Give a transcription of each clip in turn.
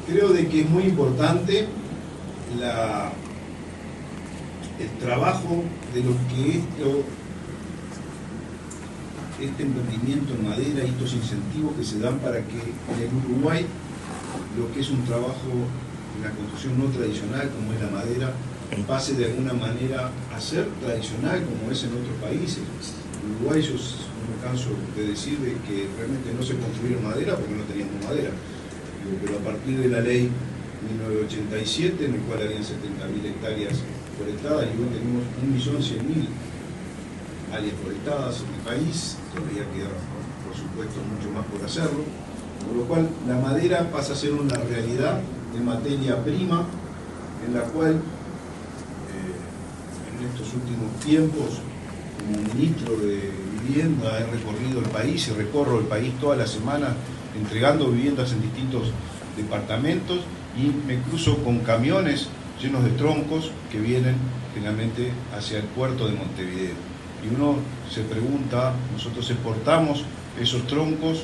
Creo de que es muy importante el trabajo de lo que este emprendimiento en madera y estos incentivos que se dan para que en el Uruguay lo que es un trabajo en la construcción no tradicional como es la madera pase de alguna manera a ser tradicional como es en otros países. En Uruguay yo no me canso de decir de que realmente no se construyeron madera porque no teníamos madera, pero a partir de la ley 1987 en el cual habían 70.000 hectáreas forestadas y hoy tenemos 1.100.000 áreas forestadas en el país, todavía queda por supuesto mucho más por hacerlo, por lo cual la madera pasa a ser una realidad de materia prima en la cual en estos últimos tiempos como ministro de vivienda he recorrido el país y recorro el país toda la semana entregando viviendas en distintos departamentos y me cruzo con camiones llenos de troncos que vienen generalmente hacia el puerto de Montevideo. Y uno se pregunta, nosotros exportamos esos troncos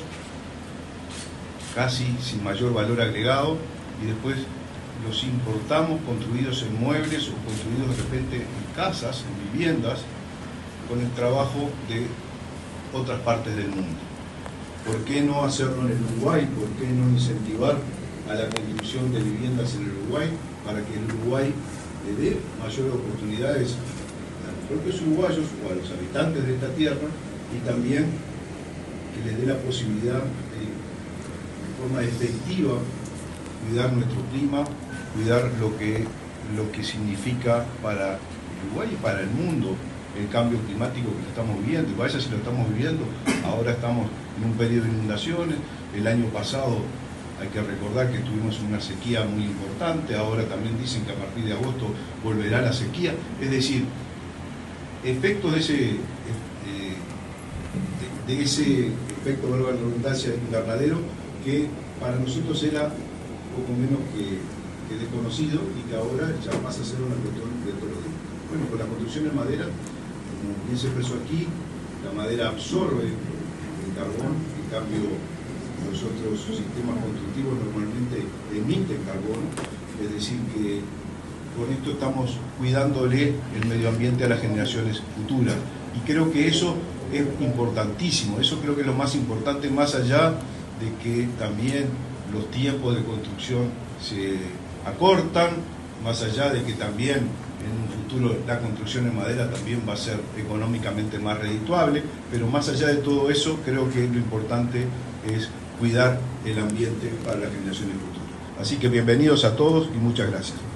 casi sin mayor valor agregado y después los importamos construidos en muebles o construidos de repente en casas, en viviendas, con el trabajo de otras partes del mundo. ¿Por qué no hacerlo en el Uruguay? ¿Por qué no incentivar a la construcción de viviendas en el Uruguay para que el Uruguay le dé mayores oportunidades a los propios uruguayos o a los habitantes de esta tierra y también que les dé la posibilidad de forma efectiva cuidar nuestro clima, cuidar lo que significa para el Uruguay y para el mundo el cambio climático que estamos viviendo? Y vaya si lo estamos viviendo, ahora estamos en un periodo de inundaciones, el año pasado hay que recordar que tuvimos una sequía muy importante, ahora también dicen que a partir de agosto volverá la sequía, es decir, efectos de ese efecto, valga la redundancia, invernadero, que para nosotros era poco menos que desconocido y que ahora ya pasa a ser una cuestión de todos los días. Bueno, con la construcción en madera, como bien se expresó aquí, la madera absorbe el carbón, en cambio los otros sistemas constructivos normalmente emiten carbono, es decir que con esto estamos cuidándole el medio ambiente a las generaciones futuras y creo que eso es importantísimo, eso creo que es lo más importante, más allá de que también los tiempos de construcción se acortan, más allá de que también en un futuro la construcción en madera también va a ser económicamente más redituable, pero más allá de todo eso creo que lo importante es cuidar el ambiente para las generaciones futuras. Así que bienvenidos a todos y muchas gracias.